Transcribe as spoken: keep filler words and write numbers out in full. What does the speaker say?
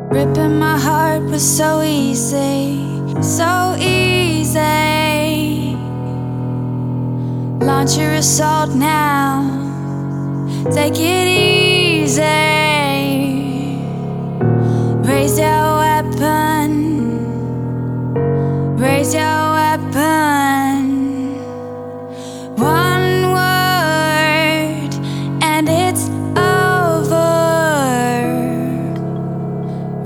Ripping my heart was so easy, so easy. Launch your assault now, take it easy.